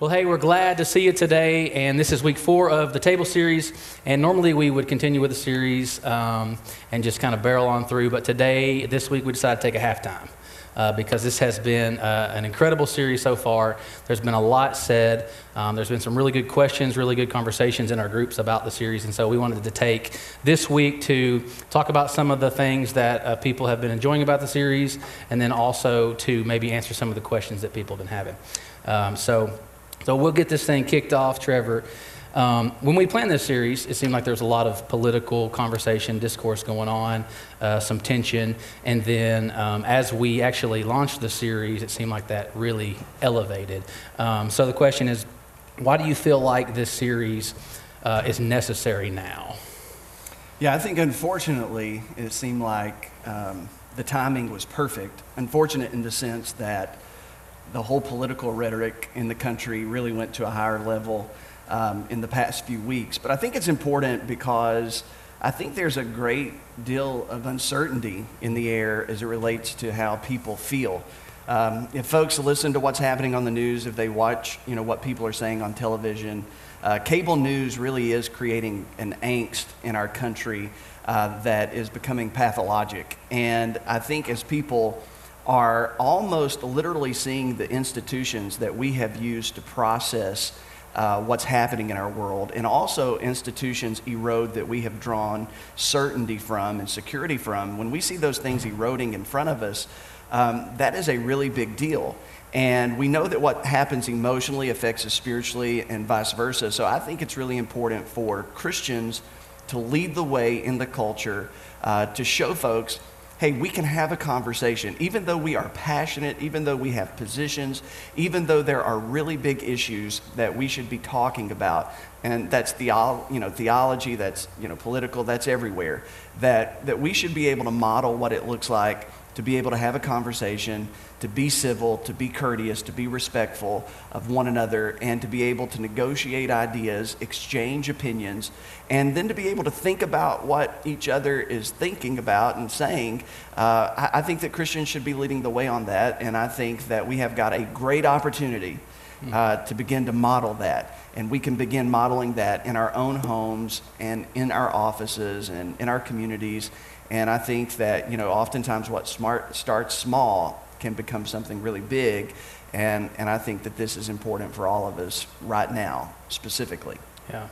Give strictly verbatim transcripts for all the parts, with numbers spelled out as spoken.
Well, hey, we're glad to see you today, and this is week four of the Table Series, and normally we would continue with the series um, and just kind of barrel on through, but today, this week, we decided to take a halftime uh, because this has been uh, an incredible series so far. There's been a lot said. Um, there's been some really good questions, really good conversations in our groups about the series, and so we wanted to take this week to talk about some of the things that uh, people have been enjoying about the series, and then also to maybe answer some of the questions that people have been having. Um, so... So we'll get this thing kicked off, Trevor. Um, when we planned this series, it seemed like there was a lot of political conversation, discourse going on, uh, some tension. And then um, as we actually launched the series, it seemed like that really elevated. Um, so the question is, why do you feel like this series uh, is necessary now? Yeah, I think unfortunately, it seemed like um, the timing was perfect. Unfortunate in the sense that the whole political rhetoric in the country really went to a higher level um, in the past few weeks. But I think it's important because I think there's a great deal of uncertainty in the air as it relates to how people feel. Um, if folks listen to what's happening on the news, if they watch, you know, what people are saying on television, uh, cable news really is creating an angst in our country uh, that is becoming pathologic. And I think as people are almost literally seeing the institutions that we have used to process uh, what's happening in our world, and also institutions erode that we have drawn certainty from and security from. When we see those things eroding in front of us, um, that is a really big deal. And we know that what happens emotionally affects us spiritually and vice versa. So I think it's really important for Christians to lead the way in the culture, uh, to show folks, hey, we can have a conversation, even though we are passionate, even though we have positions, even though there are really big issues that we should be talking about. And that's theo- you know, theology, that's you know, political, that's everywhere. That, that we should be able to model what it looks like to be able to have a conversation, to be civil, to be courteous, to be respectful of one another, and to be able to negotiate ideas, exchange opinions, and then to be able to think about what each other is thinking about and saying. Uh, I, I think that Christians should be leading the way on that, and I think that we have got a great opportunity uh, to begin to model that. And we can begin modeling that in our own homes and in our offices and in our communities. And I think that, you know, oftentimes what smart starts small can become something really big. And, and I think that this is important for all of us right now, specifically. Yeah.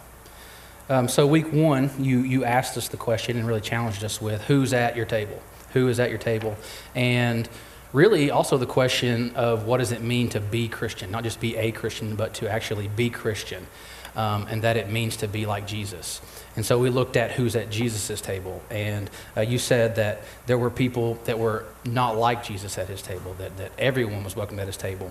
Um, so week one, you, you asked us the question and really challenged us with who's at your table? Who is at your table? And really also the question of what does it mean to be Christian? Not just be a Christian, but to actually be Christian. Um, and that it means to be like Jesus. And so we looked at who's at Jesus' table, and uh, you said that there were people that were not like Jesus at his table, that, that everyone was welcome at his table.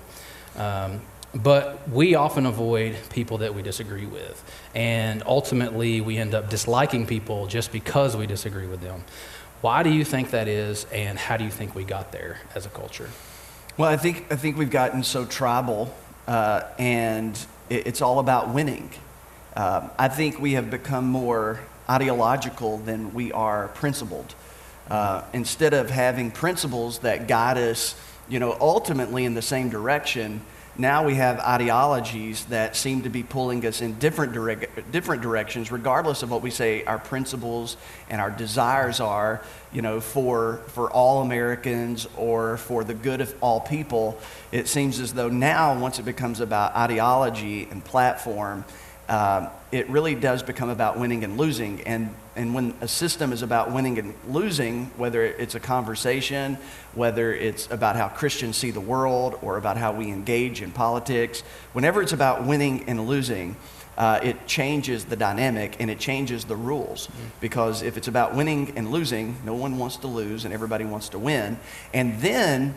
Um, but we often avoid people that we disagree with, and ultimately we end up disliking people just because we disagree with them. Why do you think that is, and how do you think we got there as a culture? Well, I think, I think we've gotten so tribal, uh, and it's all about winning. Um, I think we have become more ideological than we are principled. Uh, instead of having principles that guide us, you know, ultimately in the same direction, now we have ideologies that seem to be pulling us in different direct, different directions, regardless of what we say our principles and our desires are, you know, for for all Americans or for the good of all people. It seems as though now, once it becomes about ideology and platform, um, it really does become about winning and losing. And and when a system is about winning and losing, whether it's a conversation, whether it's about how Christians see the world or about how we engage in politics, whenever it's about winning and losing, uh, it changes the dynamic and it changes the rules. Mm-hmm. Because if it's about winning and losing, no one wants to lose and everybody wants to win. And then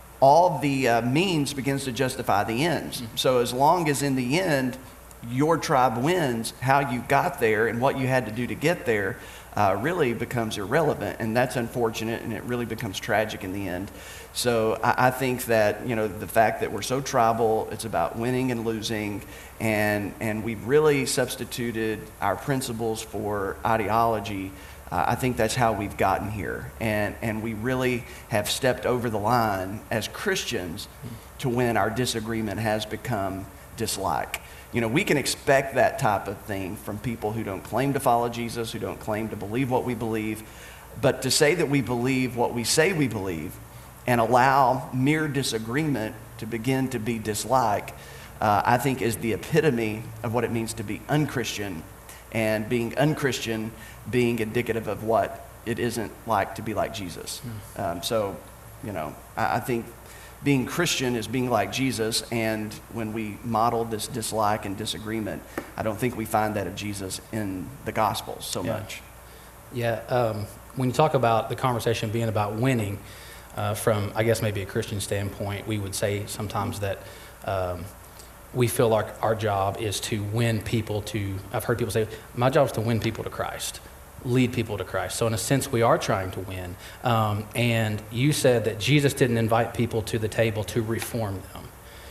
all the uh, means begins to justify the ends. Mm-hmm. So as long as in the end, your tribe wins, how you got there and what you had to do to get there uh, really becomes irrelevant, and that's unfortunate, and it really becomes tragic in the end. So I, I think that, you know, the fact that we're so tribal, it's about winning and losing, and and we've really substituted our principles for ideology. Uh, I think that's how we've gotten here, and and we really have stepped over the line as Christians to when our disagreement has become dislike. You know, we can expect that type of thing from people who don't claim to follow Jesus, who don't claim to believe what we believe. But to say that we believe what we say we believe and allow mere disagreement to begin to be dislike, uh, I think is the epitome of what it means to be unchristian, and being unchristian being indicative of what it isn't like to be like Jesus. Mm. Um, so, you know, I, I think being Christian is being like Jesus, and when we model this dislike and disagreement, I don't think we find that of Jesus in the Gospels so yeah. much. Yeah, um, when you talk about the conversation being about winning, uh, from, I guess, maybe a Christian standpoint, we would say sometimes that um, we feel like our job is to win people to, I've heard people say, my job is to win people to Christ, lead people to Christ. So in a sense, we are trying to win. Um, and you said that Jesus didn't invite people to the table to reform them.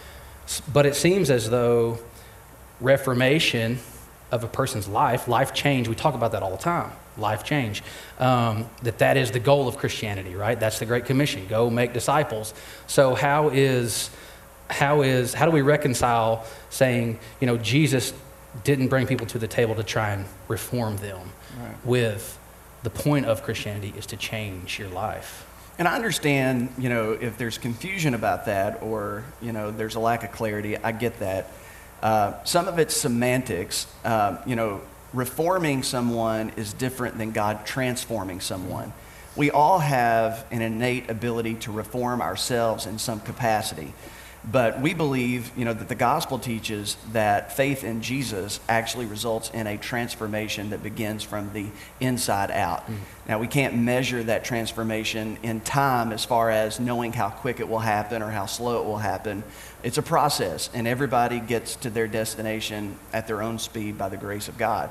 But it seems as though reformation of a person's life, life change, we talk about that all the time, life change, um, that that is the goal of Christianity, right? That's the Great Commission, go make disciples. So how is, how is, how do we reconcile saying, you know, Jesus didn't bring people to the table to try and reform them, right, with the point of Christianity is to change your life? And I understand, you know, if there's confusion about that, or, you know, there's a lack of clarity, I get that. Uh, some of it's semantics. Uh, you know, reforming someone is different than God transforming someone. We all have an innate ability to reform ourselves in some capacity. But we believe, you know, that the gospel teaches that faith in Jesus actually results in a transformation that begins from the inside out. Mm. Now, we can't measure that transformation in time as far as knowing how quick it will happen or how slow it will happen. It's a process, and everybody gets to their destination at their own speed by the grace of God.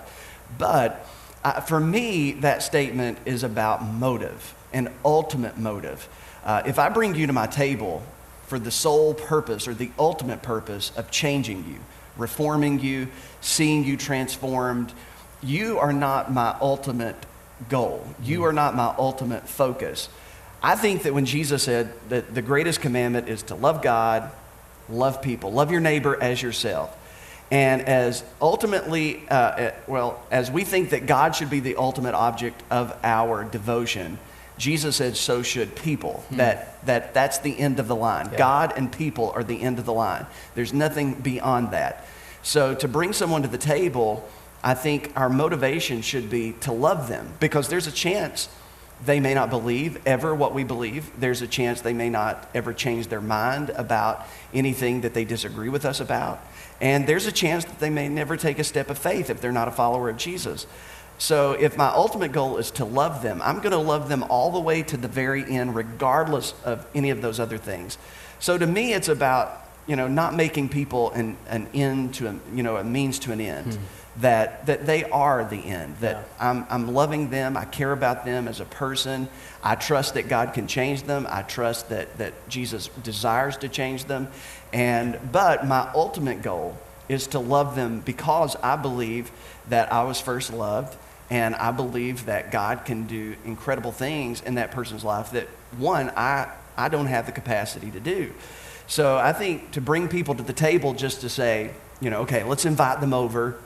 But uh, for me, that statement is about motive, an ultimate motive. Uh, if I bring you to my table for the sole purpose or the ultimate purpose of changing you, reforming you, seeing you transformed, you are not my ultimate goal. You are not my ultimate focus. I think that when Jesus said that the greatest commandment is to love God, love people, love your neighbor as yourself. And as ultimately, uh, well, as we think that God should be the ultimate object of our devotion, Jesus said, so should people. Hmm. That, that that's the end of the line. Yeah. God and people are the end of the line. There's nothing beyond that. So to bring someone to the table, I think our motivation should be to love them, because there's a chance they may not believe ever what we believe. There's a chance they may not ever change their mind about anything that they disagree with us about. And there's a chance that they may never take a step of faith if they're not a follower of Jesus. So if my ultimate goal is to love them, I'm going to love them all the way to the very end, regardless of any of those other things. So to me, it's about, you know, not making people an, an end to a, you know, a means to an end. Hmm. That that they are the end. That yeah. I'm I'm loving them. I care about them as a person. I trust that God can change them. I trust that that Jesus desires to change them. And but my ultimate goal is to love them because I believe that I was first loved. And I believe that God can do incredible things in that person's life that, one, I, I don't have the capacity to do. So I think to bring people to the table just to say, you know, okay, let's invite them over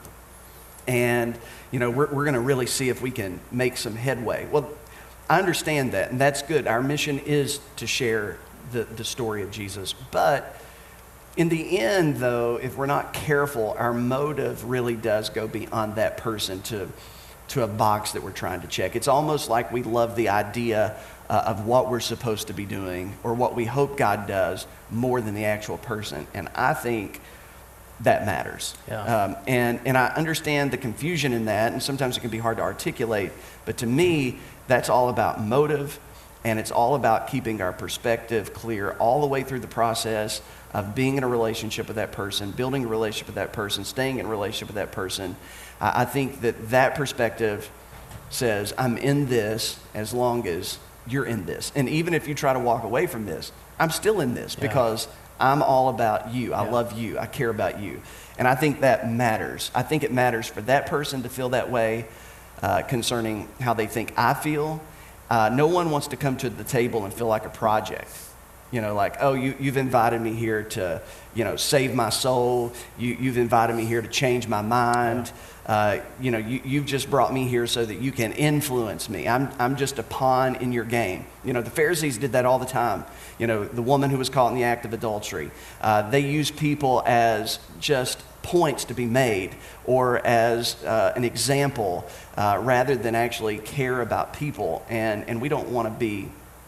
and, you know, we're, we're going to really see if we can make some headway. Well, I understand that, and that's good. Our mission is to share the, the story of Jesus. But in the end, though, if we're not careful, our motive really does go beyond that person to to a box that we're trying to check. It's almost like we love the idea uh, of what we're supposed to be doing or what we hope God does more than the actual person. And I think that matters. Yeah. Um, and, and I understand the confusion in that, and sometimes it can be hard to articulate, but to me, that's all about motive, and it's all about keeping our perspective clear all the way through the process of being in a relationship with that person, building a relationship with that person, staying in a relationship with that person. I think that that perspective says, I'm in this as long as you're in this. And even if you try to walk away from this, I'm still in this yeah. because I'm all about you. I yeah. love you. I care about you. And I think that matters. I think it matters for that person to feel that way uh, concerning how they think I feel. Uh, no one wants to come to the table and feel like a project. You know, like, oh, you, you've invited me here to, you know, save my soul. You, you've invited me here to change my mind. Yeah. Uh, you know, you, you've just brought me here so that you can influence me. I'm, I'm just a pawn in your game. You know, the Pharisees did that all the time. You know, the woman who was caught in the act of adultery, uh, they used people as just points to be made or as uh, an example uh, rather than actually care about people. And, and we don't want to be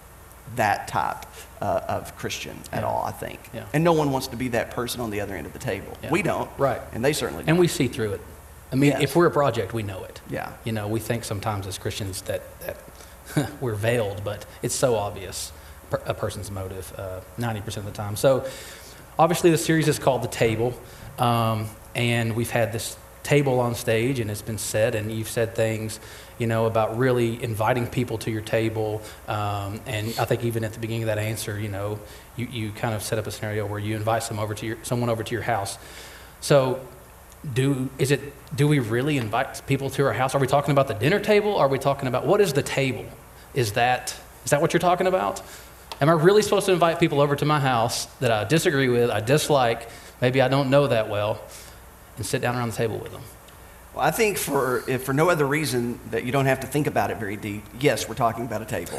that type uh, of Christian at Yeah. all, I think. Yeah. And no one wants to be that person on the other end of the table. Yeah. We don't. Right. And they certainly don't. And we see through it. I mean, Yes. if we're a project, we know it. Yeah. You know, we think sometimes as Christians that, that we're veiled, but it's so obvious, per- a person's motive, uh, ninety percent of the time. So obviously the series is called The Table, um, and we've had this table on stage, and it's been said, and you've said things, you know, about really inviting people to your table, um, and I think even at the beginning of that answer, you know, you, you kind of set up a scenario where you invite some over to your, someone over to your house. So Do is it? Do we really invite people to our house? Are we talking about the dinner table? Are we talking about what is the table? Is that is that what you're talking about? Am I really supposed to invite people over to my house that I disagree with, I dislike, maybe I don't know that well, and sit down around the table with them? Well, I think for if for no other reason that you don't have to think about it very deep, yes, we're talking about a table.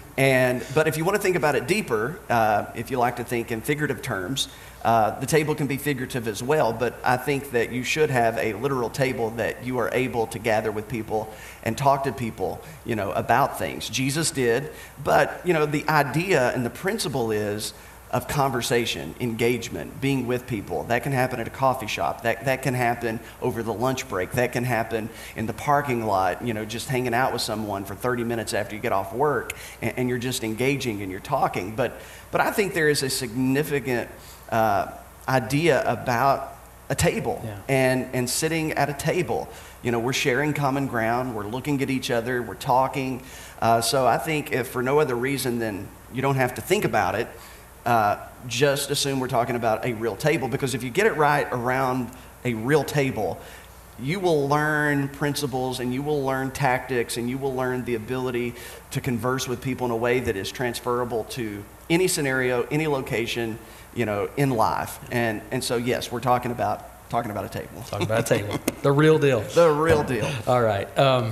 and But if you want to think about it deeper, uh, if you like to think in figurative terms, uh, the table can be figurative as well. But I think that you should have a literal table that you are able to gather with people and talk to people, you know, about things. Jesus did, but you know, the idea and the principle is of conversation, engagement, being with people. That can happen at a coffee shop. That that can happen over the lunch break. That can happen in the parking lot, you know, just hanging out with someone for thirty minutes after you get off work, and, and you're just engaging and you're talking. But but I think there is a significant uh, idea about a table Yeah. and, and sitting at a table. You know, we're sharing common ground. We're looking at each other. We're talking. Uh, so I think if for no other reason than you don't have to think about it, Uh, just assume we're talking about a real table, because if you get it right around a real table, you will learn principles and you will learn tactics and you will learn the ability to converse with people in a way that is transferable to any scenario, any location, you know, in life. And and so yes, we're talking about talking about a table. Talking about a table, the real deal. The real deal. All right. Um,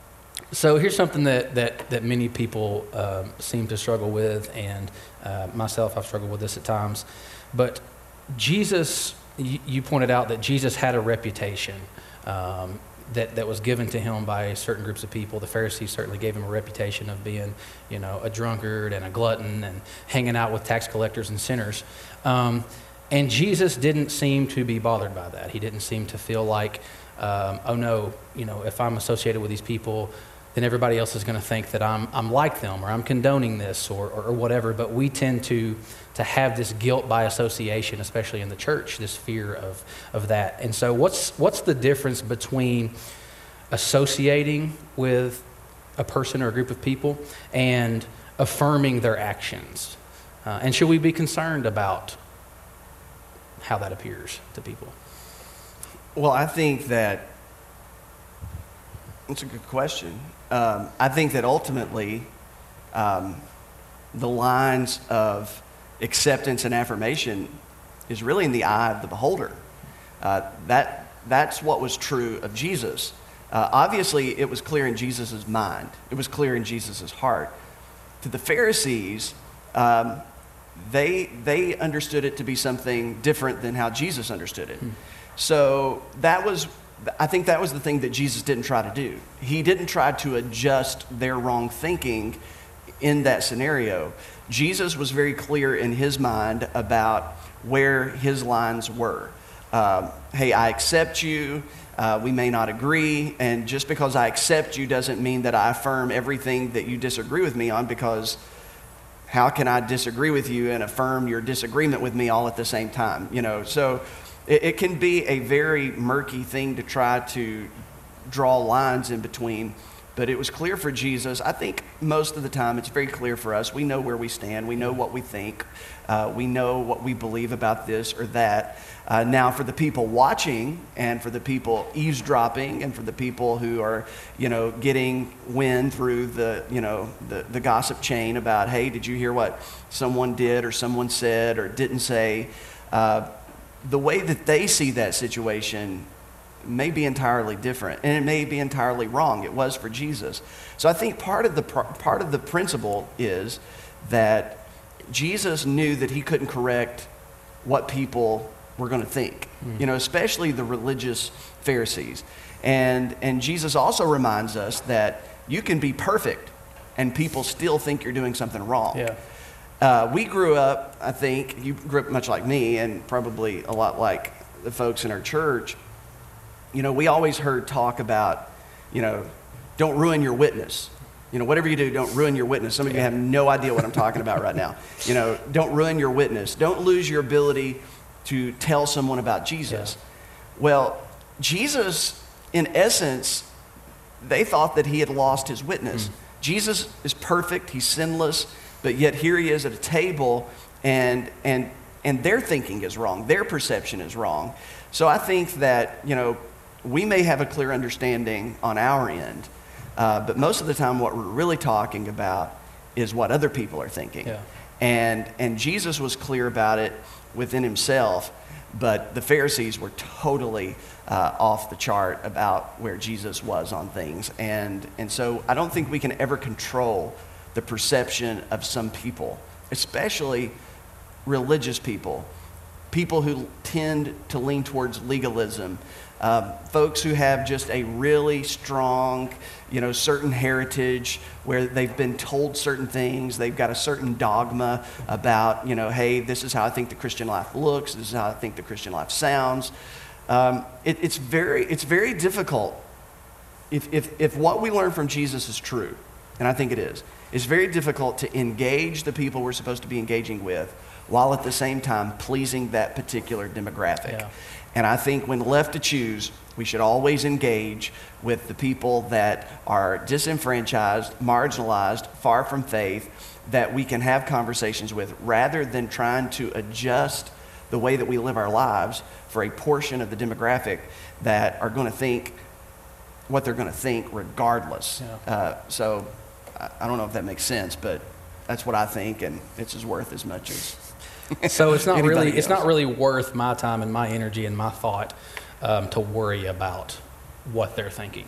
so here's something that, that, that many people um, seem to struggle with, and uh, myself, I've struggled with this at times. But Jesus, you, you pointed out that Jesus had a reputation um, that, that was given to him by certain groups of people. The Pharisees certainly gave him a reputation of being, you know, a drunkard and a glutton and hanging out with tax collectors and sinners. Um, and Jesus didn't seem to be bothered by that. He didn't seem to feel like, um, oh no, you know, if I'm associated with these people, then everybody else is going to think that I'm I'm like them, or I'm condoning this, or, or or whatever. But we tend to to have this guilt by association, especially in the church, this fear of of that. And so, what's what's the difference between associating with a person or a group of people and affirming their actions? Uh, and should we be concerned about how that appears to people? Well, I think that that's a good question. Um, I think that ultimately, um, the lines of acceptance and affirmation is really in the eye of the beholder. Uh, that that's what was true of Jesus. Uh, obviously, it was clear in Jesus' mind. It was clear in Jesus' heart. To the Pharisees, um, they they understood it to be something different than how Jesus understood it. Hmm. So that was. I think that was the thing that Jesus didn't try to do. He didn't try to adjust their wrong thinking in that scenario. Jesus was very clear in his mind about where his lines were. Um, hey, I accept you. Uh, we may not agree. And just because I accept you doesn't mean that I affirm everything that you disagree with me on, because how can I disagree with you and affirm your disagreement with me all at the same time? You know, so it, it can be a very murky thing to try to draw lines in between but it was clear for Jesus. I think most of the time it's very clear for us. We know where we stand. We know what we think. Uh, we know what we believe about this or that. Uh, now, for the people watching and for the people eavesdropping and for the people who are, you know, getting wind through the, you know, the, the gossip chain about, hey, did you hear what someone did or someone said or didn't say? Uh, the way that they see that situation may be entirely different, and it may be entirely wrong. It was for Jesus. So I think part of the part of the principle is that Jesus knew that he couldn't correct what people were going to think, mm. you know, especially the religious Pharisees. And and Jesus also reminds us that you can be perfect and people still think you're doing something wrong. Yeah. Uh, we grew up, I think, you grew up much like me and probably a lot like the folks in our church. You know, we always heard talk about, you know, don't ruin your witness. You know, whatever you do, don't ruin your witness. Some of you have no idea what I'm talking about right now. You know, don't ruin your witness. Don't lose your ability to tell someone about Jesus. Yeah. Well, Jesus, in essence, they thought that he had lost his witness. Mm. Jesus is perfect. He's sinless. But yet here he is at a table, and and and their thinking is wrong. Their perception is wrong. So I think that, you know, we may have a clear understanding on our end, uh, but most of the time what we're really talking about is what other people are thinking. Yeah. And and Jesus was clear about it within himself, but the Pharisees were totally uh, off the chart about where Jesus was on things. And and so I don't think we can ever control the perception of some people, especially religious people, people who tend to lean towards legalism, uh, folks who have just a really strong, you know, certain heritage where they've been told certain things, they've got a certain dogma about, you know, hey, this is how I think the Christian life looks, this is how I think the Christian life sounds. Um, it, it's very, it's very difficult if, if, if what we learn from Jesus is true, and I think it is. It's very difficult to engage the people we're supposed to be engaging with while at the same time pleasing that particular demographic. Yeah. And I think when left to choose, we should always engage with the people that are disenfranchised, marginalized, far from faith, that we can have conversations with, rather than trying to adjust the way that we live our lives for a portion of the demographic that are going to think what they're going to think regardless. Yeah. Uh, so I, I don't know if that makes sense, but that's what I think, and it's as worth as much as so it's not really else. It's not really worth my time and my energy and my thought um, to worry about what they're thinking.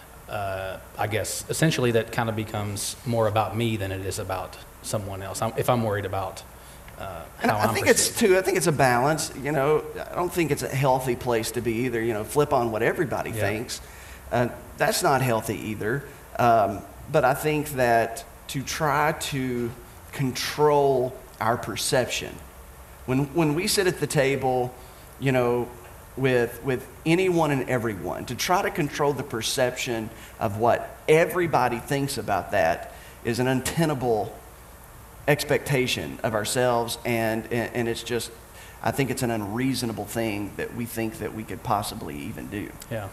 Uh, I guess essentially that kind of becomes more about me than it is about someone else. I'm, if I'm worried about uh, how I I'm think perceived. it's too. I think it's a balance. You know, I don't think it's a healthy place to be either. You know, flip on what everybody yeah. thinks. Uh, that's not healthy either. Um, but I think that to try to control our perception. When when we sit at the table, you know, with with anyone and everyone, to try to control the perception of what everybody thinks about that is an untenable expectation of ourselves, and and, and it's just, I think it's an unreasonable thing that we think that we could possibly even do. Yeah,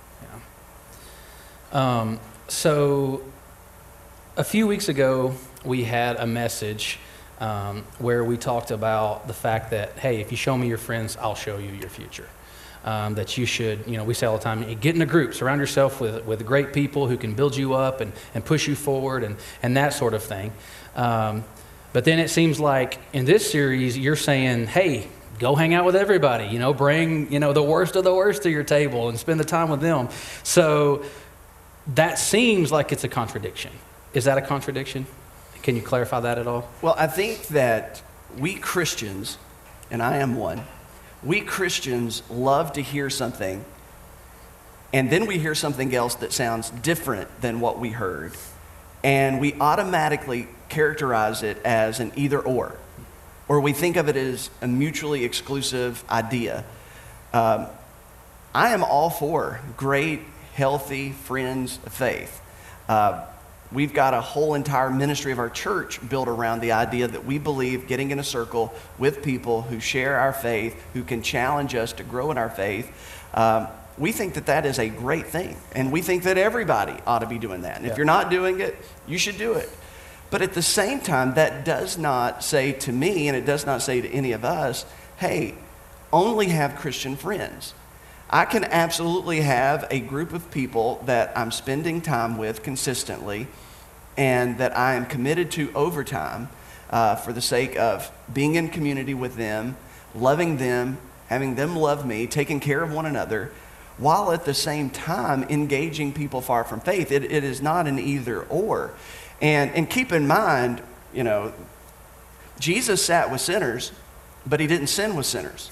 yeah. Um, so a few weeks ago, we had a message Um, where we talked about the fact that, hey, if you show me your friends, I'll show you your future. Um, that you should, you know, we say all the time, get in a group, surround yourself with with great people who can build you up and, and push you forward and, and that sort of thing. Um, but then it seems like in this series, you're saying, hey, go hang out with everybody, you know, bring, you know, the worst of the worst to your table and spend the time with them. So that seems like it's a contradiction. Is that a contradiction? Can you clarify that at all? Well, I think that we Christians, and I am one, we Christians love to hear something, and then we hear something else that sounds different than what we heard, and we automatically characterize it as an either or, or we think of it as a mutually exclusive idea. Um, I am all for great, healthy friends of faith. Uh, We've got a whole entire ministry of our church built around the idea that we believe getting in a circle with people who share our faith, who can challenge us to grow in our faith, um, we think that that is a great thing. And we think that everybody ought to be doing that. And Yeah. if you're not doing it, you should do it. But at the same time, that does not say to me, and it does not say to any of us, hey, only have Christian friends. I can absolutely have a group of people that I'm spending time with consistently and that I am committed to over time uh, for the sake of being in community with them, loving them, having them love me, taking care of one another, while at the same time engaging people far from faith. It, it is not an either or. And, and keep in mind, you know, Jesus sat with sinners, but he didn't sin with sinners.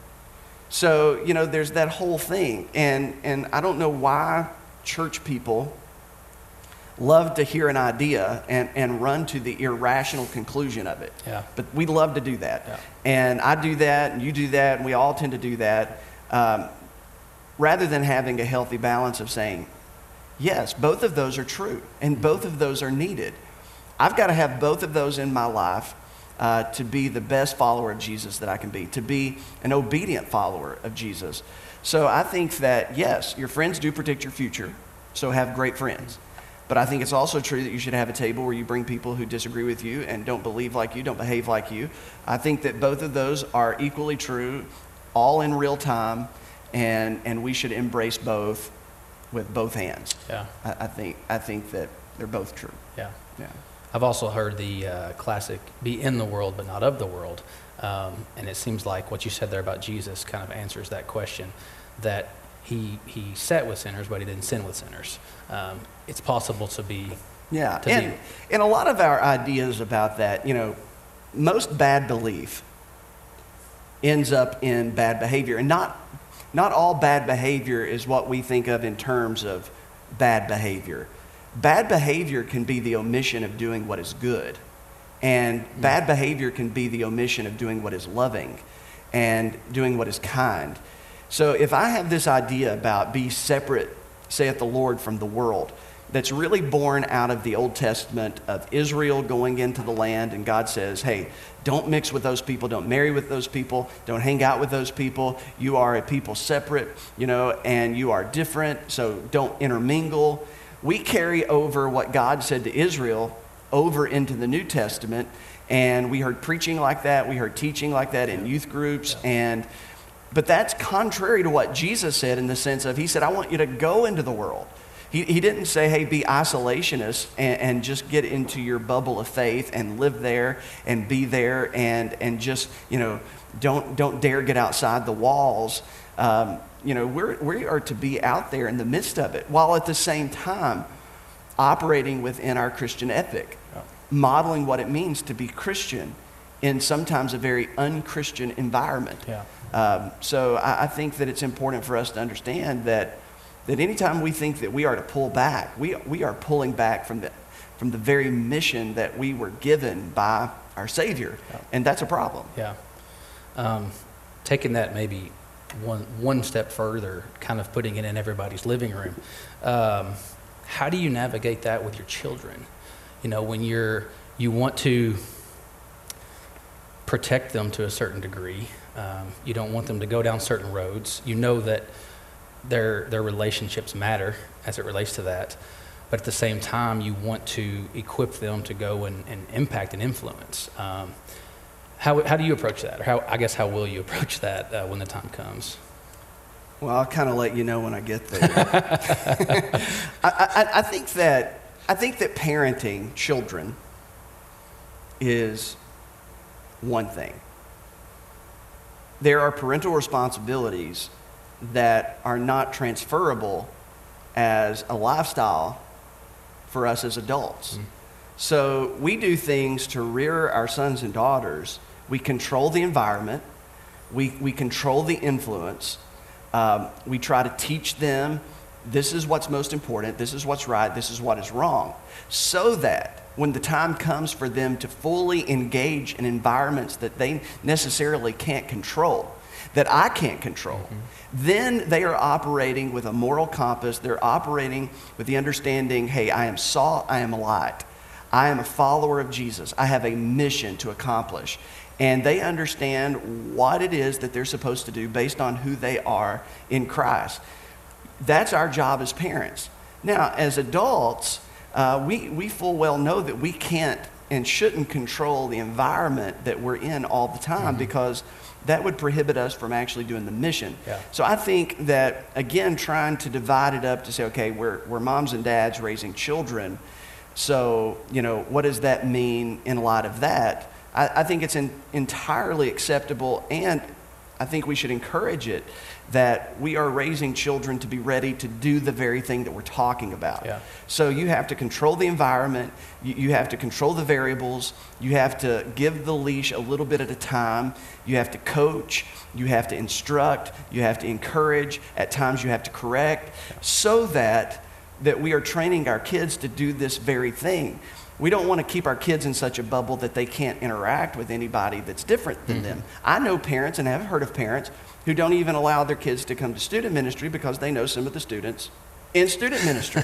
So, you know, there's that whole thing. And, and I don't know why church people love to hear an idea and, and run to the irrational conclusion of it. Yeah. But we love to do that. Yeah. And I do that, and you do that, and we all tend to do that, um, rather than having a healthy balance of saying, yes, both of those are true, and both of those are needed. I've got to have both of those in my life uh, to be the best follower of Jesus that I can be, to be an obedient follower of Jesus. So I think that, yes, your friends do predict your future, so have great friends. But I think it's also true that you should have a table where you bring people who disagree with you and don't believe like you, don't behave like you. I think that both of those are equally true, all in real time, and, and we should embrace both with both hands. Yeah. I, I think I think that they're both true. Yeah. Yeah. I've also heard the uh, classic, be in the world but not of the world. Um, and it seems like what you said there about Jesus kind of answers that question, that he he sat with sinners, but he didn't sin with sinners. Um, it's possible to be... Yeah, to and, be, and a lot of our ideas about that, you know, most bad belief ends up in bad behavior. And not, not all bad behavior is what we think of in terms of bad behavior. Bad behavior can be the omission of doing what is good. And mm. bad behavior can be the omission of doing what is loving and doing what is kind. So if I have this idea about be separate, saith the Lord, from the world, that's really born out of the Old Testament of Israel going into the land, and God says, hey, don't mix with those people, don't marry with those people, don't hang out with those people. You are a people separate, you know, and you are different, so don't intermingle. We carry over what God said to Israel over into the New Testament, and we heard preaching like that, we heard teaching like that in youth groups, and but that's contrary to what Jesus said, in the sense of, he said, I want you to go into the world. He, he didn't say, hey, be isolationists and, and just get into your bubble of faith and live there and be there and, and just, you know, don't, don't dare get outside the walls. Um, you know, we're, we are to be out there in the midst of it, while at the same time operating within our Christian ethic, yeah. modeling what it means to be Christian in sometimes a very un-Christian environment. Yeah. Um, so I, I think that it's important for us to understand that that anytime we think that we are to pull back, we we are pulling back from the from the very mission that we were given by our Savior, yeah. and that's a problem. Yeah. Um, taking that maybe one one step further, kind of putting it in everybody's living room. Um, how do you navigate that with your children? You know, when you're you want to protect them to a certain degree. Um, you don't want them to go down certain roads. You know that their their relationships matter as it relates to that. But at the same time, you want to equip them to go and, and impact and influence. Um, how, how do you approach that? Or how, I guess how will you approach that uh, when the time comes? Well, I'll kind of let you know when I get there. I, I, I think that I think that parenting children is one thing. There are parental responsibilities that are not transferable as a lifestyle for us as adults. Mm. So we do things to rear our sons and daughters. We control the environment. We, we control the influence. Um, we try to teach them this is what's most important, this is what's right, this is what is wrong, so that when the time comes for them to fully engage in environments that they necessarily can't control, that I can't control, mm-hmm. then they are operating with a moral compass. They're operating with the understanding, hey, I am salt, I am a light. I am a follower of Jesus. I have a mission to accomplish. And they understand what it is that they're supposed to do based on who they are in Christ. That's our job as parents. Now, as adults, uh, we, we full well know that we can't and shouldn't control the environment that we're in all the time, mm-hmm. because that would prohibit us from actually doing the mission. Yeah. So I think that, again, trying to divide it up to say, okay, we're, we're moms and dads raising children, so, you know, what does that mean in light of that? I, I think it's in, entirely acceptable, and I think we should encourage it, that we are raising children to be ready to do the very thing that we're talking about. Yeah. So you have to control the environment, you, you have to control the variables, you have to give the leash a little bit at a time, you have to coach, you have to instruct, you have to encourage, at times you have to correct, so that, that we are training our kids to do this very thing. We don't want to keep our kids in such a bubble that they can't interact with anybody that's different than mm-hmm. them. I know parents, and have heard of parents, who don't even allow their kids to come to student ministry because they know some of the students in student ministry.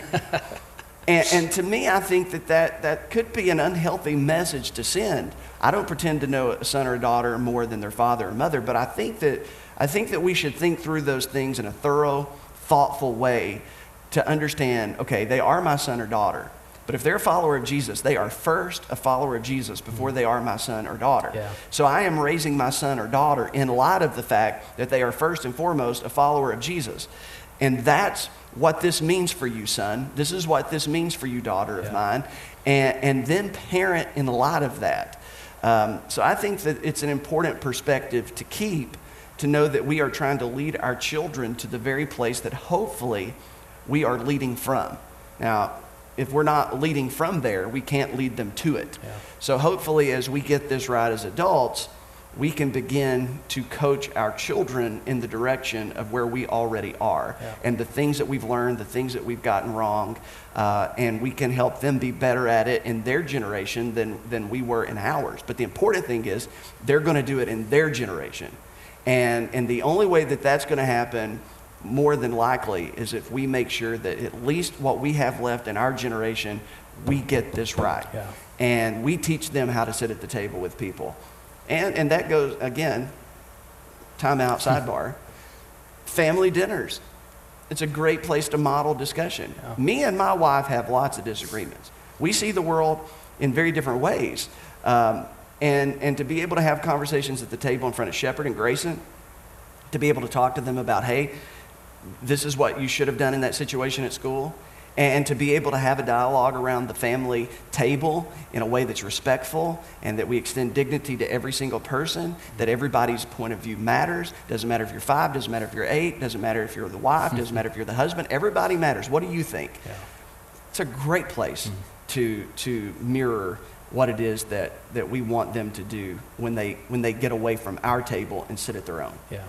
and, and to me, I think that, that that could be an unhealthy message to send. I don't pretend to know a son or a daughter more than their father or mother, but I think that I think that we should think through those things in a thorough, thoughtful way to understand, okay, they are my son or daughter. But if they're a follower of Jesus, they are first a follower of Jesus before they are my son or daughter. Yeah. So I am raising my son or daughter in light of the fact that they are first and foremost a follower of Jesus. And that's what this means for you, son. This is what this means for you, daughter of yeah. mine. And, and then parent in light of that. Um, so I think that it's an important perspective to keep, to know that we are trying to lead our children to the very place that hopefully we are leading from. Now, if we're not leading from there, we can't lead them to it. Yeah. So hopefully as we get this right as adults, we can begin to coach our children in the direction of where we already are. Yeah. And the things that we've learned, the things that we've gotten wrong, uh, and we can help them be better at it in their generation than, than we were in ours. But the important thing is they're going to do it in their generation. And, and the only way that that's going to happen more than likely is if we make sure that at least what we have left in our generation, we get this right. Yeah. And we teach them how to sit at the table with people. And, and that goes, again, time out, sidebar, family dinners. It's a great place to model discussion. Yeah. Me and my wife have lots of disagreements. We see the world in very different ways. Um, and, and to be able to have conversations at the table in front of Shepherd and Grayson, to be able to talk to them about, hey, this is what you should have done in that situation at school, and to be able to have a dialogue around the family table in a way that's respectful and that we extend dignity to every single person, that everybody's point of view matters. Doesn't matter if you're five, doesn't matter if you're eight, doesn't matter if you're the wife, doesn't matter if you're the husband. Everybody matters. What do you think? Yeah. It's a great place mm-hmm. to to mirror what it is that, that we want them to do when they when they get away from our table and sit at their own. Yeah.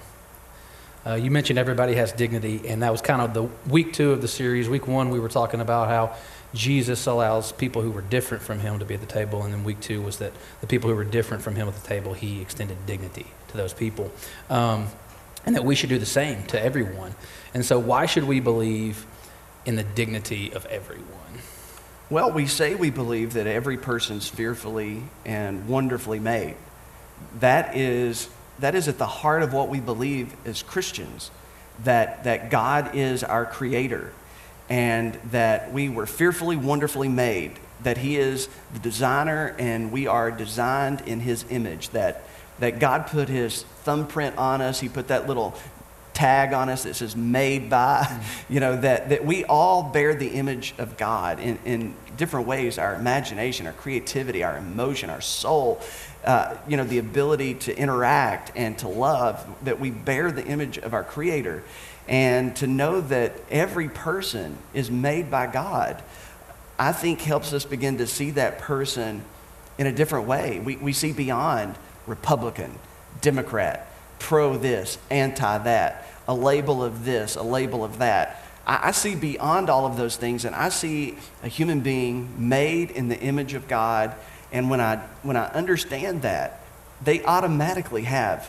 Uh, you mentioned everybody has dignity, and that was kind of the week two of the series. Week one, we were talking about how Jesus allows people who were different from him to be at the table, and then week two was that the people who were different from him at the table, he extended dignity to those people, um, and that we should do the same to everyone. And so why should we believe in the dignity of everyone? Well, we say we believe that every person's fearfully and wonderfully made. That is... That is at the heart of what we believe as Christians, that, that God is our creator and that we were fearfully, wonderfully made, that he is the designer and we are designed in his image, that, that God put his thumbprint on us, he put that little tag on us that says made by, mm-hmm. you know, that, that we all bear the image of God in, in different ways, our imagination, our creativity, our emotion, our soul, uh, you know, the ability to interact and to love, that we bear the image of our Creator. And to know that every person is made by God, I think helps us begin to see that person in a different way. We, we see beyond Republican, Democrat, pro this, anti that, a label of this, a label of that. I, I see beyond all of those things, and I see a human being made in the image of God. And when I when I understand that, they automatically have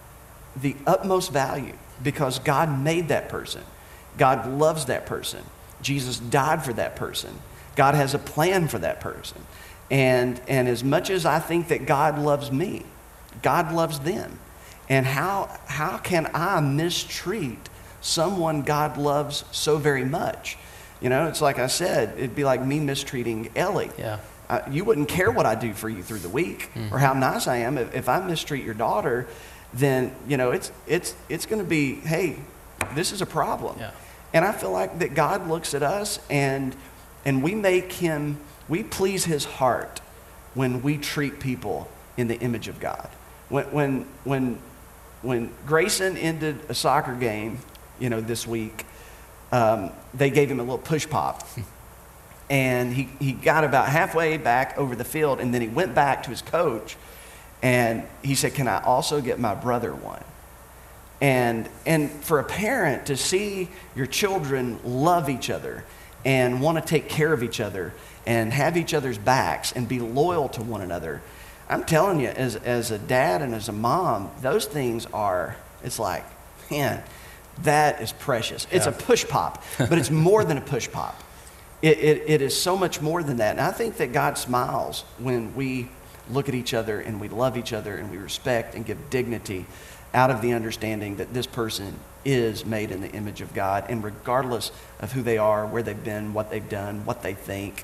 the utmost value because God made that person. God loves that person. Jesus died for that person. God has a plan for that person. And and as much as I think that God loves me, God loves them. And how how can I mistreat someone God loves so very much. You know, it's like I said, it'd be like me mistreating Ellie. Yeah. Uh, you wouldn't care what I do for you through the week mm-hmm. or how nice I am. If, if I mistreat your daughter, then, you know, it's, it's, it's going to be, hey, this is a problem. Yeah. And I feel like that God looks at us and, and we make him, we please his heart when we treat people in the image of God. When, when, when, when Grayson ended a soccer game, you know, this week, um, they gave him a little push pop. And he, he got about halfway back over the field, and then he went back to his coach, and he said, can I also get my brother one? And, and for a parent to see your children love each other and want to take care of each other and have each other's backs and be loyal to one another, I'm telling you, as, as a dad and as a mom, those things are, it's like, man, that is precious. It's yeah. a push pop, but it's more than a push pop. It, it, it is so much more than that. And I think that God smiles when we look at each other and we love each other and we respect and give dignity out of the understanding that this person is made in the image of God. And regardless of who they are, where they've been, what they've done, what they think,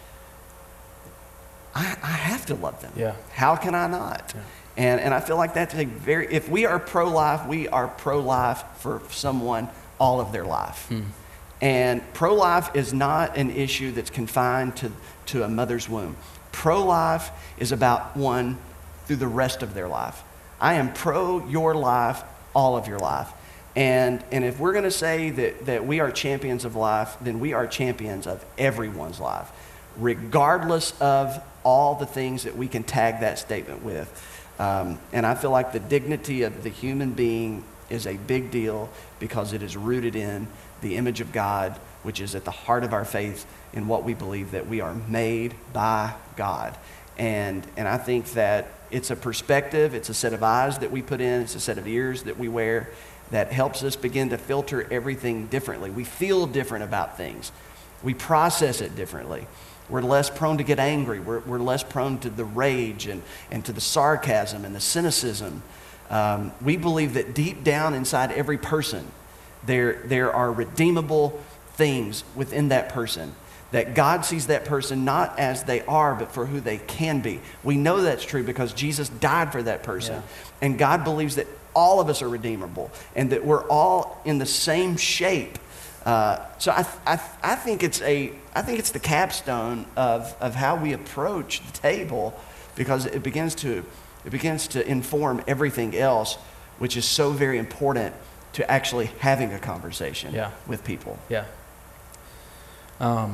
I, I have to love them. Yeah. How can I not? Yeah. And, and I feel like that's a very, if we are pro-life, we are pro-life for someone all of their life. Hmm. And pro-life is not an issue that's confined to, to a mother's womb. Pro-life is about one through the rest of their life. I am pro your life, all of your life. And, and if we're going to say that, that we are champions of life, then we are champions of everyone's life, regardless of all the things that we can tag that statement with. Um, and I feel like the dignity of the human being is a big deal because it is rooted in the image of God, which is at the heart of our faith in what we believe, that we are made by God. And, and I think that it's a perspective, it's a set of eyes that we put in, it's a set of ears that we wear that helps us begin to filter everything differently. We feel different about things. We process it differently. We're less prone to get angry. We're, we're less prone to the rage and, and to the sarcasm and the cynicism. Um, we believe that deep down inside every person, there, there are redeemable things within that person, that God sees that person not as they are, but for who they can be. We know that's true because Jesus died for that person. Yeah. And God believes that all of us are redeemable and that we're all in the same shape. Uh, so I, I, I think it's a, I think it's the capstone of, of how we approach the table, because it begins to, it begins to inform everything else, which is so very important to actually having a conversation yeah. with people. Yeah. Um,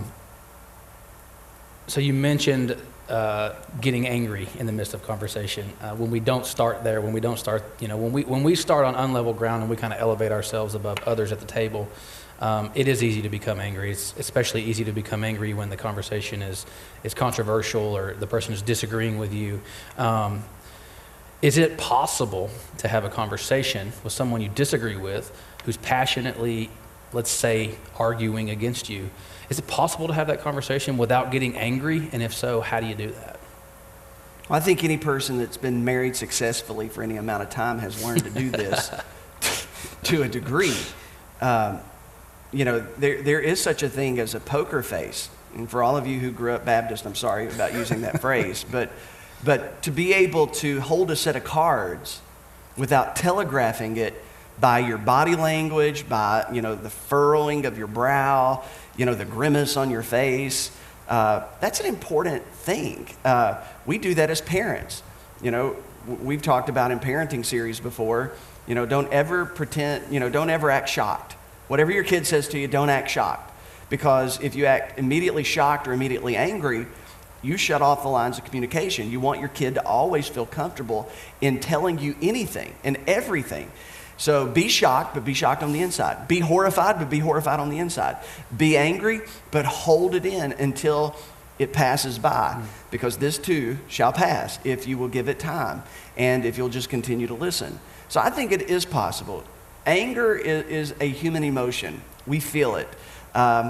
so you mentioned uh, getting angry in the midst of conversation. Uh, when we don't start there, when we don't start, you know, when we when we start on unlevel ground and we kind of elevate ourselves above others at the table, um, it is easy to become angry. It's especially easy to become angry when the conversation is is controversial or the person is disagreeing with you. Um, Is it possible to have a conversation with someone you disagree with who's passionately, let's say, arguing against you? Is it possible to have that conversation without getting angry? And if so, how do you do that? Well, I think any person that's been married successfully for any amount of time has learned to do this to a degree. Um, you know, there there is such a thing as a poker face. And for all of you who grew up Baptist, I'm sorry about using that phrase, but But to be able to hold a set of cards without telegraphing it by your body language, by, you know, the furrowing of your brow, you know, the grimace on your face, uh, that's an important thing. Uh, we do that as parents. You know, we've talked about in parenting series before, you know, don't ever pretend, you know, don't ever act shocked. Whatever your kid says to you, don't act shocked. Because if you act immediately shocked or immediately angry, you shut off the lines of communication. You want your kid to always feel comfortable in telling you anything and everything. So be shocked, but be shocked on the inside. Be horrified, but be horrified on the inside. Be angry, but hold it in until it passes by. Mm. Because this too shall pass if you will give it time and if you'll just continue to listen. So I think it is possible. Anger is, is a human emotion. We feel it. Um,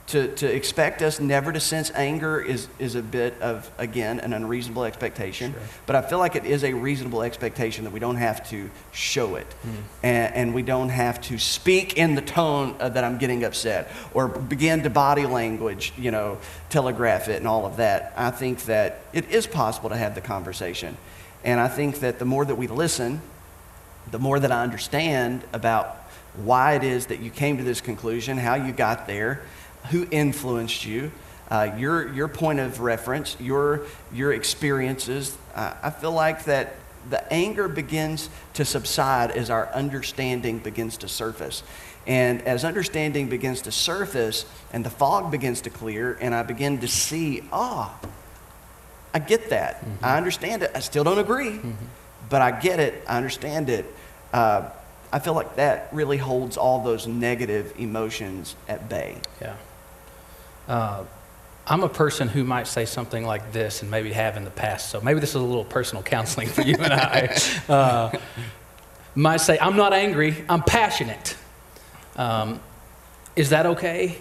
To, to expect us never to sense anger is, is a bit of, again, an unreasonable expectation. Sure. But I feel like it is a reasonable expectation that we don't have to show it. Mm. And, and we don't have to speak in the tone uh, that I'm getting upset or begin to body language, you know, telegraph it and all of that. I think that it is possible to have the conversation. And I think that the more that we listen, the more that I understand about why it is that you came to this conclusion, how you got there, who influenced you, uh, your your point of reference, your your experiences. Uh, I feel like that the anger begins to subside as our understanding begins to surface. And as understanding begins to surface and the fog begins to clear and I begin to see, ah, oh, I get that. Mm-hmm. I understand it. I still don't agree, mm-hmm. but I get it. I understand it. Uh, I feel like that really holds all those negative emotions at bay. Yeah. Uh, I'm a person who might say something like this and maybe have in the past, so maybe this is a little personal counseling for you and I. Uh, might say, I'm not angry, I'm passionate. Um, is that okay?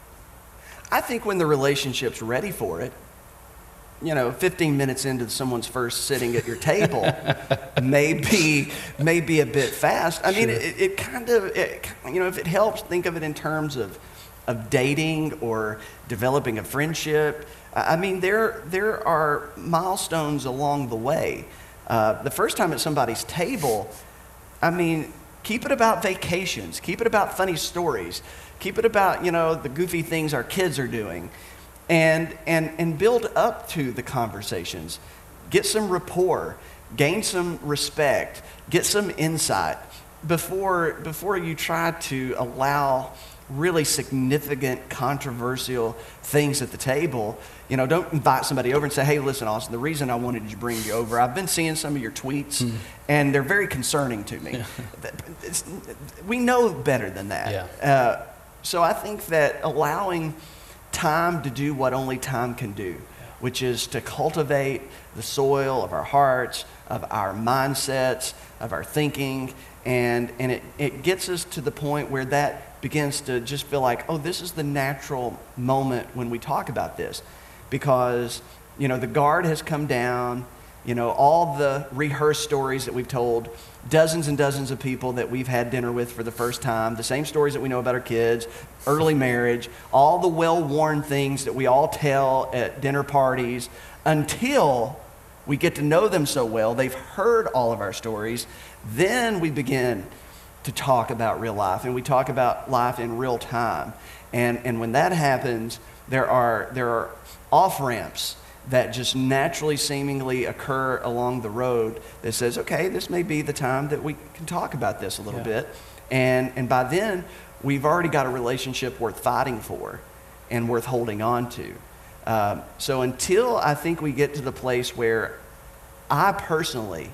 I think when the relationship's ready for it, you know, fifteen minutes into someone's first sitting at your table may be, may be a bit fast. I mean, Sure. it, it kind of, it, you know, if it helps, think of it in terms of of dating or developing a friendship. I mean, there there are milestones along the way. Uh, the first time at somebody's table, I mean, keep it about vacations. Keep it about funny stories. Keep it about, you know, the goofy things our kids are doing. And, and, and build up to the conversations. Get some rapport. Gain some respect. Get some insight before, before you try to allow really significant, controversial things at the table. You know, don't invite somebody over and say, hey, listen, Austin, the reason I wanted to bring you over, I've been seeing some of your tweets, mm. and they're very concerning to me. Yeah. It's, we know better than that. Yeah. Uh, so I think that allowing time to do what only time can do, yeah. which is to cultivate the soil of our hearts, of our mindsets, of our thinking, and, and it, it gets us to the point where that begins to just feel like, oh, this is the natural moment when we talk about this. Because, you know, the guard has come down, you know, all the rehearsed stories that we've told, dozens and dozens of people that we've had dinner with for the first time, the same stories that we know about our kids, early marriage, all the well-worn things that we all tell at dinner parties, until we get to know them so well, they've heard all of our stories, then we begin to talk about real life, and we talk about life in real time. And and when that happens, there are there are off-ramps that just naturally seemingly occur along the road that says, okay, this may be the time that we can talk about this a little yeah. bit. And and by then, we've already got a relationship worth fighting for and worth holding on to. Um, so until I think we get to the place where I personally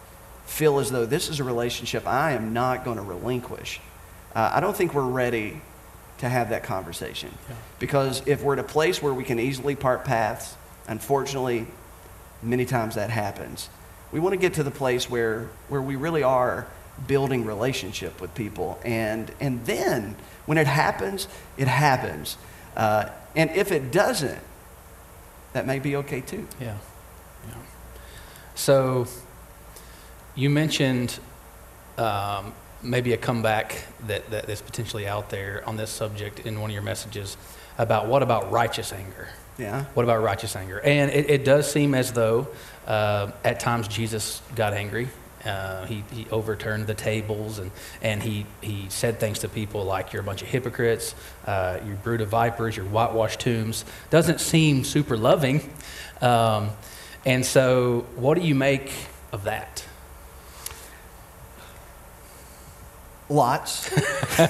feel as though this is a relationship I am not going to relinquish, uh, I don't think we're ready to have that conversation. Yeah. Because if we're at a place where we can easily part paths, unfortunately, many times that happens. We want to get to the place where, where we really are building relationship with people. And, and then when it happens, it happens. Uh, and if it doesn't, that may be okay too. Yeah. Yeah. So you mentioned um, maybe a comeback that, that is potentially out there on this subject in one of your messages about what about righteous anger? Yeah. What about righteous anger? And it, it does seem as though uh, at times Jesus got angry. Uh, he, he overturned the tables, and, and he, he said things to people like, you're a bunch of hypocrites, uh, you brood of vipers, you're whitewashed tombs. Doesn't seem super loving. Um, and so what do you make of that? Lots.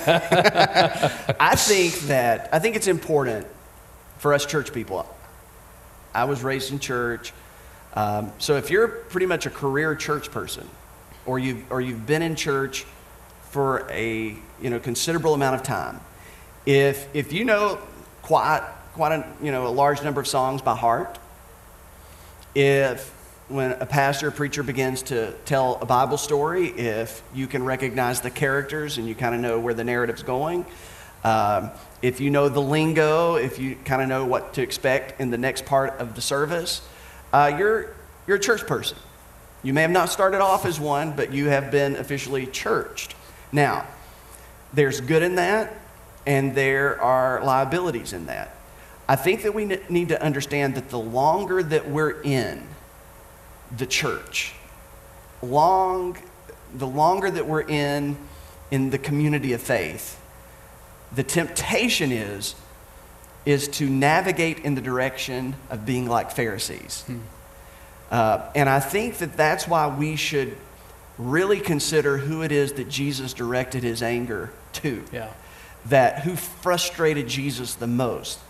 I think that, I think it's important for us church people. I was raised in church. Um, so if you're pretty much a career church person, or you've, or you've been in church for a you know considerable amount of time, if if you know quite quite a you know a large number of songs by heart, if when a pastor or preacher begins to tell a Bible story, if you can recognize the characters and you kind of know where the narrative's going, Um, if you know the lingo, if you kind of know what to expect in the next part of the service, uh, you're, you're a church person. You may have not started off as one, but you have been officially churched. Now, there's good in that, and there are liabilities in that. I think that we need to understand that the longer that we're in the church, long, the longer that we're in in the community of faith, the temptation is, is to navigate in the direction of being like Pharisees. Hmm. Uh, and I think that that's why we should really consider who it is that Jesus directed his anger to. Yeah. That who frustrated Jesus the most.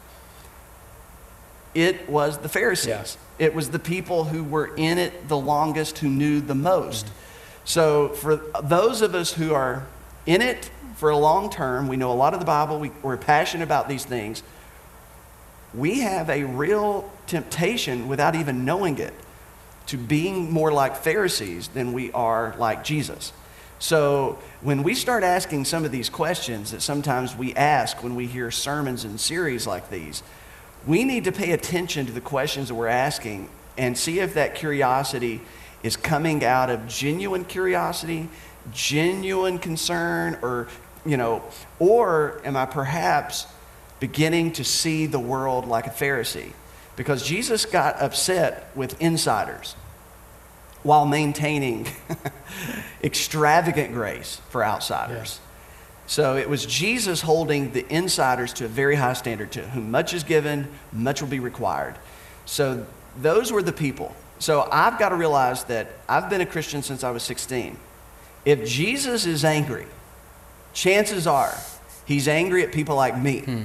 It was the Pharisees. Yeah. It was the people who were in it the longest, who knew the most. Mm-hmm. So for those of us who are in it for a long term, we know a lot of the Bible, we, we're passionate about these things, we have a real temptation without even knowing it to being more like Pharisees than we are like Jesus. So when we start asking some of these questions that sometimes we ask when we hear sermons and series like these, we need to pay attention to the questions that we're asking and see if that curiosity is coming out of genuine curiosity, genuine concern, or, you know, or am I perhaps beginning to see the world like a Pharisee? Because Jesus got upset with insiders while maintaining extravagant grace for outsiders. Yeah. So it was Jesus holding the insiders to a very high standard, to whom much is given, much will be required. So those were the people. So I've got to realize that I've been a Christian since I was sixteen. If Jesus is angry, chances are he's angry at people like me hmm.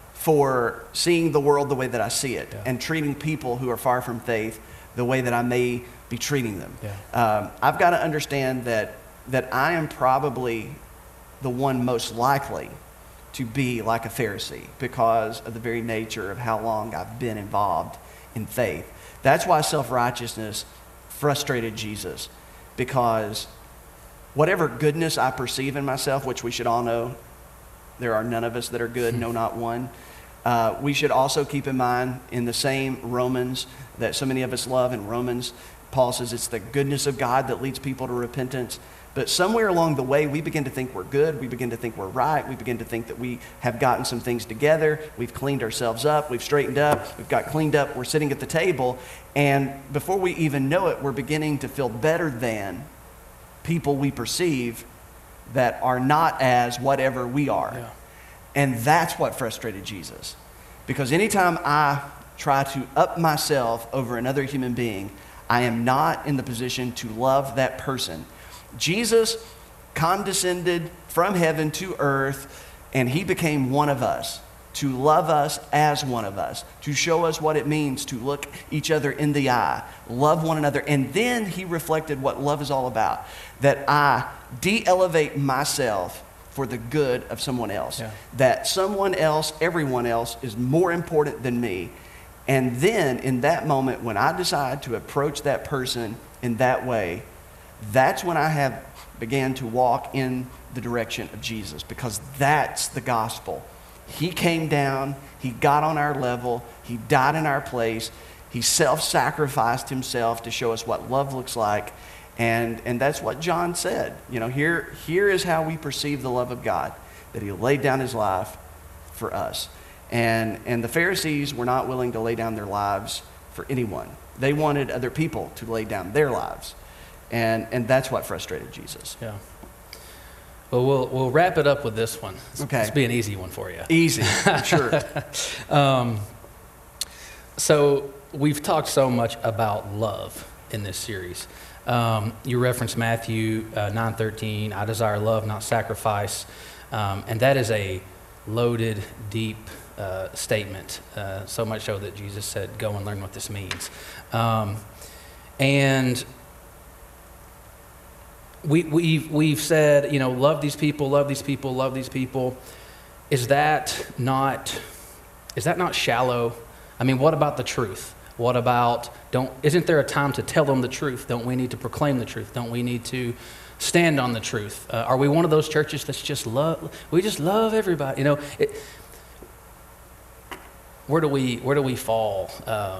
for seeing the world the way that I see it, yeah. and treating people who are far from faith the way that I may be treating them. Yeah. Um, I've got to understand that that I am probably the one most likely to be like a Pharisee because of the very nature of how long I've been involved in faith. That's why self-righteousness frustrated Jesus, because whatever goodness I perceive in myself, which we should all know, there are none of us that are good, no, not one. Uh, we should also keep in mind in the same Romans that so many of us love in Romans, Paul says it's the goodness of God that leads people to repentance. But somewhere along the way, we begin to think we're good. We begin to think we're right. We begin to think that we have gotten some things together. We've cleaned ourselves up. We've straightened up. We've got cleaned up. We're sitting at the table. And before we even know it, we're beginning to feel better than people we perceive that are not as whatever we are. Yeah. And that's what frustrated Jesus. Because anytime I try to up myself over another human being, I am not in the position to love that person. Jesus condescended from heaven to earth, and he became one of us, to love us as one of us, to show us what it means to look each other in the eye, love one another. And then he reflected what love is all about, that I de-elevate myself for the good of someone else, yeah. that someone else, everyone else, is more important than me. And then in that moment, when I decide to approach that person in that way, that's when I have began to walk in the direction of Jesus, because that's the gospel. He came down, he got on our level, he died in our place, he self-sacrificed himself to show us what love looks like, and, and that's what John said. You know, here, here is how we perceive the love of God, that he laid down his life for us. And, and the Pharisees were not willing to lay down their lives for anyone. They wanted other people to lay down their lives. And and that's what frustrated Jesus. Yeah. Well, we'll we'll wrap it up with this one. It's, okay. It's be an easy one for you. Easy, sure. um, so we've talked so much about love in this series. Um, you referenced Matthew uh, nine thirteen. I desire love, not sacrifice, um, and that is a loaded, deep uh, statement. Uh, so much so that Jesus said, "Go and learn what this means," um, and We, we've, we've said, you know, love these people, love these people, love these people. Is that not, is that not shallow? I mean, what about the truth? What about, don't, isn't there a time to tell them the truth? Don't we need to proclaim the truth? Don't we need to stand on the truth? Uh, are we one of those churches that's just love, we just love everybody? You know, it, where do we, where do we fall? Um,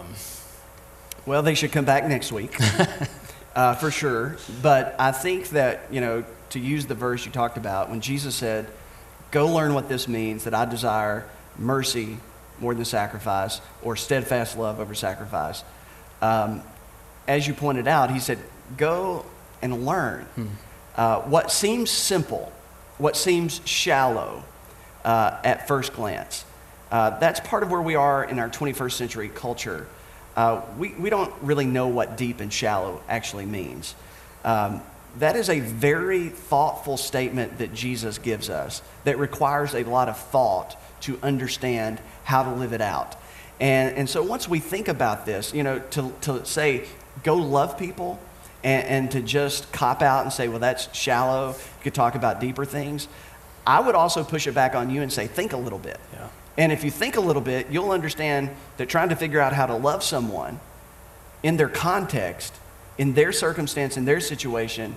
Well, they should come back next week, uh, for sure. But I think that, you know, to use the verse you talked about, when Jesus said, go learn what this means, that I desire mercy more than sacrifice, or steadfast love over sacrifice. Um, as you pointed out, he said, go and learn. Hmm. Uh, what seems simple, what seems shallow uh, at first glance. Uh, that's part of where we are in our twenty-first century culture. Uh, we, we don't really know what deep and shallow actually means. Um, that is a very thoughtful statement that Jesus gives us that requires a lot of thought to understand how to live it out. And, and so once we think about this, you know, to, to say, go love people and, and to just cop out and say, well, that's shallow, you could talk about deeper things. I would also push it back on you and say, think a little bit. Yeah. And if you think a little bit, you'll understand that trying to figure out how to love someone in their context, in their circumstance, in their situation,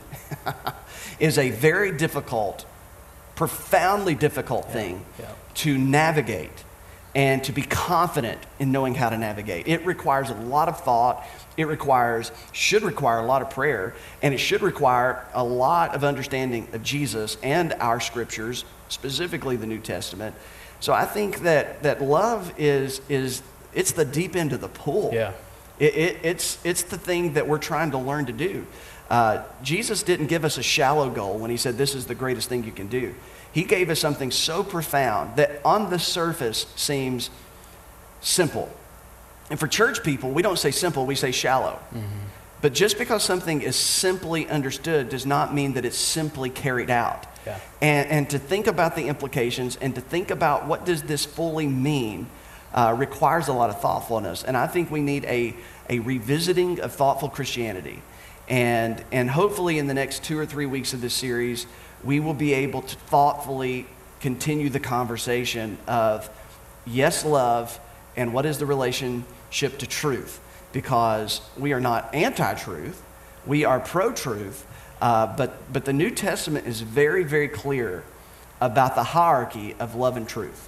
is a very difficult, profoundly difficult yeah, thing yeah. to navigate and to be confident in knowing how to navigate. It requires a lot of thought. It requires, should require a lot of prayer, and it should require a lot of understanding of Jesus and our scriptures, specifically the New Testament. So I think that, that love is, is it's the deep end of the pool. Yeah. It, it, it's, it's the thing that we're trying to learn to do. Uh, Jesus didn't give us a shallow goal when he said this is the greatest thing you can do. He gave us something so profound that on the surface seems simple. And for church people, we don't say simple, we say shallow. Mm-hmm. But just because something is simply understood does not mean that it's simply carried out. Yeah. And, and to think about the implications and to think about what does this fully mean uh, requires a lot of thoughtfulness. And I think we need a, a revisiting of thoughtful Christianity. And, and hopefully in the next two or three weeks of this series, we will be able to thoughtfully continue the conversation of yes, love, and what is the relationship to truth? Because we are not anti-truth, we are pro-truth. Uh, but, but the New Testament is very, very clear about the hierarchy of love and truth.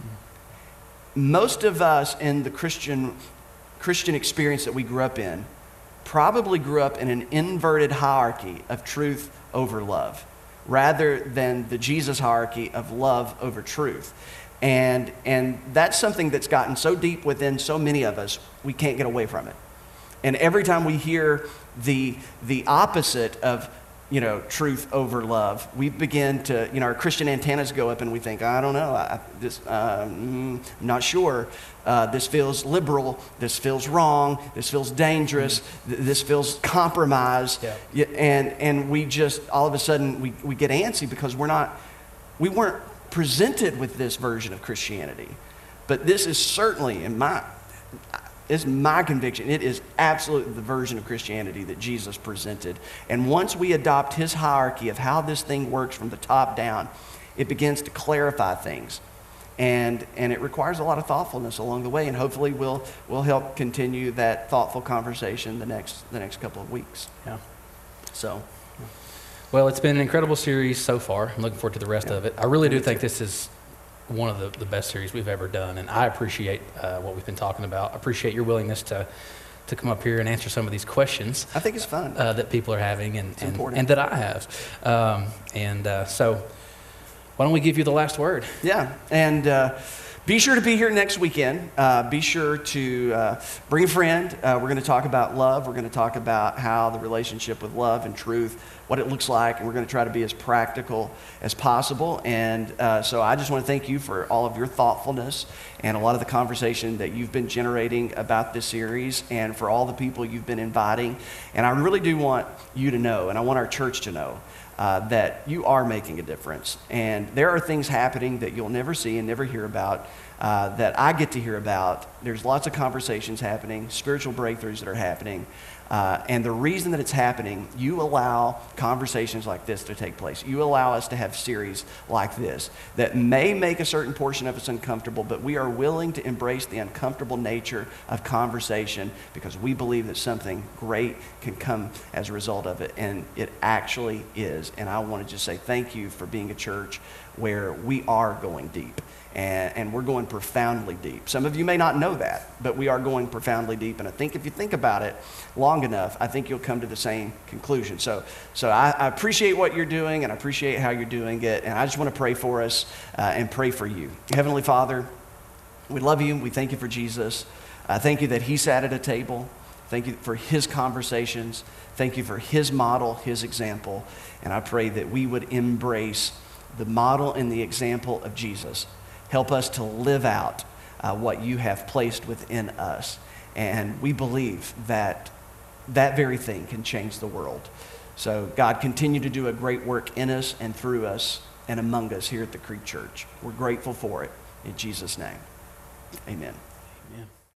Most of us in the Christian, Christian experience that we grew up in probably grew up in an inverted hierarchy of truth over love, rather than the Jesus hierarchy of love over truth. And, and that's something that's gotten so deep within so many of us, we can't get away from it. And every time we hear the, the opposite of you know, truth over love, we begin to, you know, our Christian antennas go up and we think, I don't know, I, this, uh, mm, I'm not sure. Uh, this feels liberal, this feels wrong, this feels dangerous, mm-hmm. th- this feels compromised. Yeah. And, and we just, all of a sudden, we, we get antsy because we're not, we weren't presented with this version of Christianity. But this is certainly, in my, is my conviction, it is absolutely the version of Christianity that Jesus presented. And once we adopt his hierarchy of how this thing works from the top down, it begins to clarify things. And, and it requires a lot of thoughtfulness along the way, and hopefully we'll, we'll help continue that thoughtful conversation the next, the next couple of weeks. Yeah. So. Well, it's been an incredible series so far. I'm looking forward to the rest yeah. of it. I really do think this is one of the, the best series we've ever done, and I appreciate uh, what we've been talking about. I appreciate your willingness to to come up here and answer some of these questions. I think it's fun. Uh, that people are having and, it's and, important. and that I have. Um, and uh, so why don't we give you the last word? Yeah, and uh, be sure to be here next weekend. Uh, be sure to uh, bring a friend. Uh, we're going to talk about love. We're going to talk about how the relationship with love and truth, what it looks like, and we're going to try to be as practical as possible. And uh, so I just want to thank you for all of your thoughtfulness and a lot of the conversation that you've been generating about this series, and for all the people you've been inviting. And I really do want you to know, and I want our church to know, uh, that you are making a difference. And there are things happening that you'll never see and never hear about, uh, that I get to hear about. There's lots of conversations happening, spiritual breakthroughs that are happening. Uh, and the reason that it's happening, you allow conversations like this to take place. You allow us to have series like this that may make a certain portion of us uncomfortable, but we are willing to embrace the uncomfortable nature of conversation because we believe that something great can come as a result of it, and it actually is. And I want to just say thank you for being a church where we are going deep. And, and we're going profoundly deep. Some of you may not know that, but we are going profoundly deep. And I think if you think about it long enough, I think you'll come to the same conclusion. So, so I, I appreciate what you're doing, and I appreciate how you're doing it. And I just want to pray for us uh, and pray for you. Heavenly Father, we love you. We thank you for Jesus. I thank you that he sat at a table. Thank you for his conversations. Thank you for his model, his example. And I pray that we would embrace the model and the example of Jesus. Help us to live out uh, what you have placed within us. And we believe that that very thing can change the world. So God, continue to do a great work in us and through us and among us here at the Creek Church. We're grateful for it. In Jesus' name, amen. Amen.